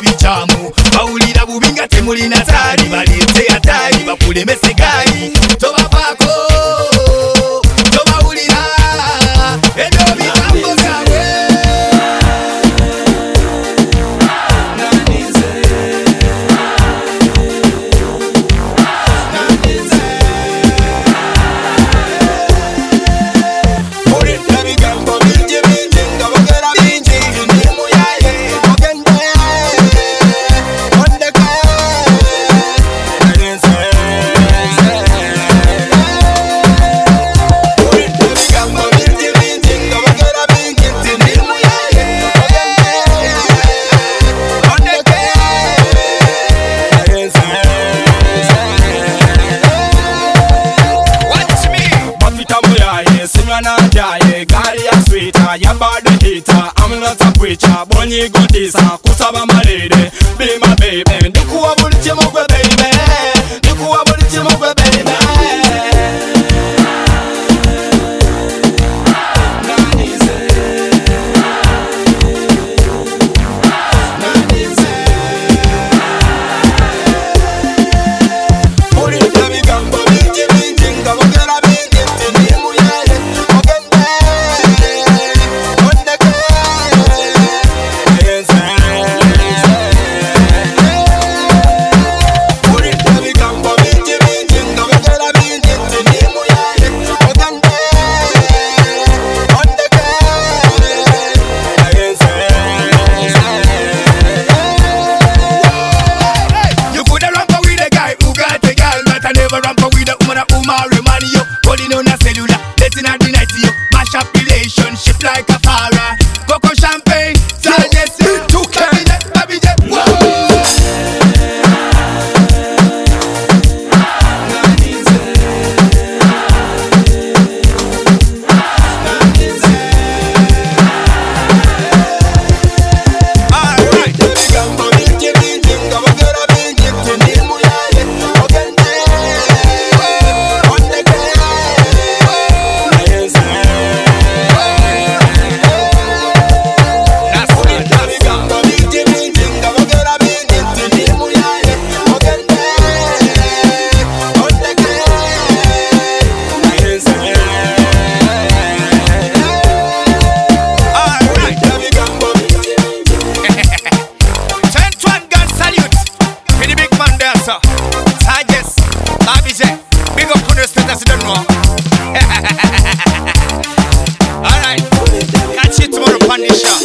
bichamu bawulira bubi nga temulina taali baleete ataali bakulemese gaali tobavaako tobawulira ebyo bigambo byabwe I'm not a preacher, bunny go this, kusaba malede, be my baby. Dukuwa bulichi mokwe baby, dukuwa bulichi mokwe baby. Relationship like a fire, Coco champagne, Sages, Baby Jet, Sages, Baby Jet, big up on your status, you don't know. Alright, catch you tomorrow on the show.